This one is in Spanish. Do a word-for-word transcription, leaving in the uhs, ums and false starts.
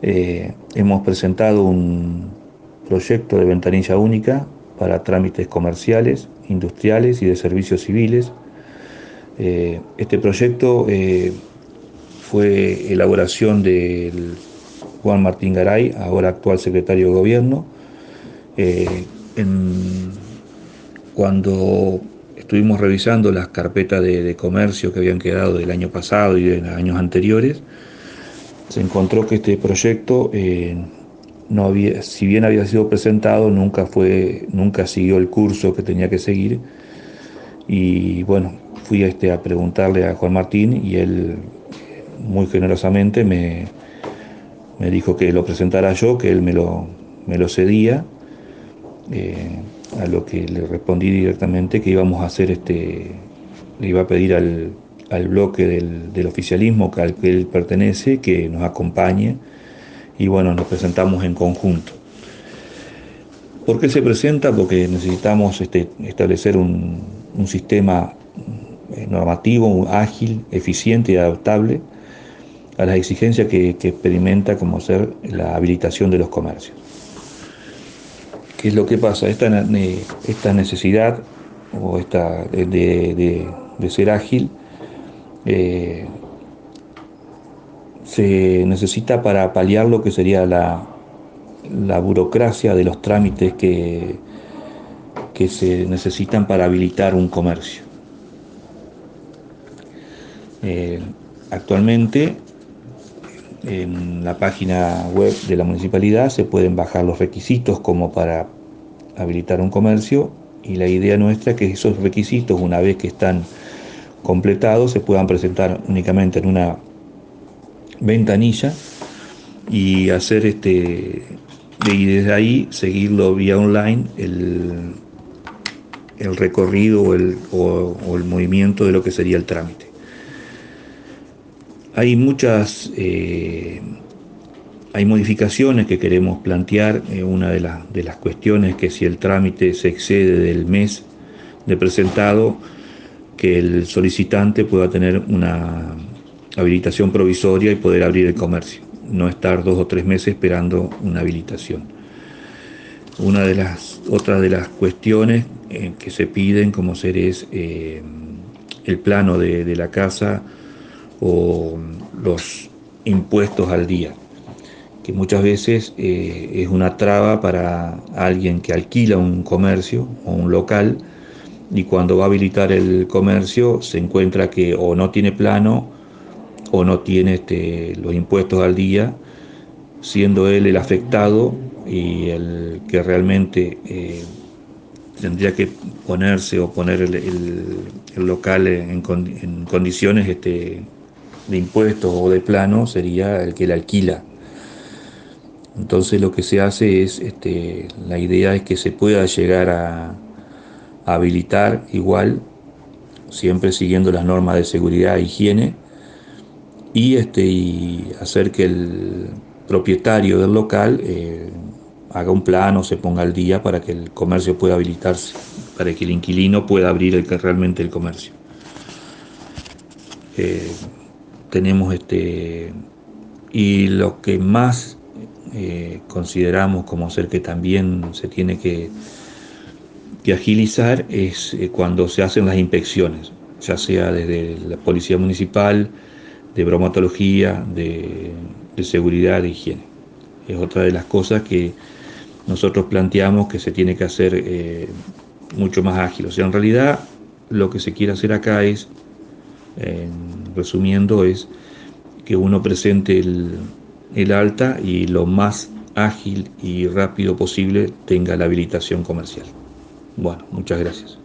Eh, hemos presentado un proyecto de ventanilla única para trámites comerciales, industriales y de servicios civiles. Eh, este proyecto eh, fue elaboración del Juan Martín Garay, ahora actual secretario de Gobierno. Eh, en, cuando estuvimos revisando las carpetas de, de comercio que habían quedado del año pasado y de años anteriores, se encontró que este proyecto eh, no había, si bien había sido presentado, nunca fue, nunca siguió el curso que tenía que seguir. Y bueno, fui este, a preguntarle a Juan Martín y él muy generosamente me, me dijo que lo presentara yo, que él me lo, me lo cedía, eh, a lo que le respondí directamente que íbamos a hacer este, le iba a pedir al, al bloque del, del oficialismo al que él pertenece que nos acompañe y bueno, nos presentamos en conjunto. ¿Por qué se presenta? Porque necesitamos este, establecer un, un sistema normativo, ágil, eficiente y adaptable a las exigencias que, que experimenta como ser la habilitación de los comercios. ¿Qué es lo que pasa? Esta, esta necesidad o esta de, de, de ser ágil eh, se necesita para paliar lo que sería la, la burocracia de los trámites que, que se necesitan para habilitar un comercio. Eh, actualmente en la página web de la municipalidad se pueden bajar los requisitos como para habilitar un comercio y la idea nuestra es que esos requisitos, una vez que están completados, se puedan presentar únicamente en una ventanilla y hacer este y desde ahí seguirlo vía online el, el recorrido o el, o, o el movimiento de lo que sería el trámite. Hay muchas eh, hay modificaciones que queremos plantear. Eh, una de, la, de las cuestiones es que si el trámite se excede del mes de presentado, que el solicitante pueda tener una habilitación provisoria y poder abrir el comercio, no estar dos o tres meses esperando una habilitación. Una de las otras de las cuestiones eh, que se piden como ser es eh, el plano de, de la casa o los impuestos al día, que muchas veces eh, es una traba para alguien que alquila un comercio o un local y cuando va a habilitar el comercio se encuentra que o no tiene plano o no tiene este, los impuestos al día, siendo él el afectado y el que realmente eh, tendría que ponerse o poner el, el, el local en, en condiciones este, de impuestos o de plano sería el que le alquila. Entonces lo que se hace es, este, la idea es que se pueda llegar a, a habilitar igual, siempre siguiendo las normas de seguridad e higiene, y, este, y hacer que el propietario del local eh, haga un plano, se ponga al día para que el comercio pueda habilitarse, para que el inquilino pueda abrir el, realmente el comercio. Eh, tenemos este, y lo que más eh, consideramos como ser que también se tiene que, que agilizar es eh, cuando se hacen las inspecciones, ya sea desde la policía municipal, de bromatología, de, de seguridad, de higiene. Es otra de las cosas que nosotros planteamos que se tiene que hacer eh, mucho más ágil. O sea, en realidad lo que se quiere hacer acá es, eh, resumiendo, es que uno presente el, el alta y lo más ágil y rápido posible tenga la habilitación comercial. Bueno, muchas gracias.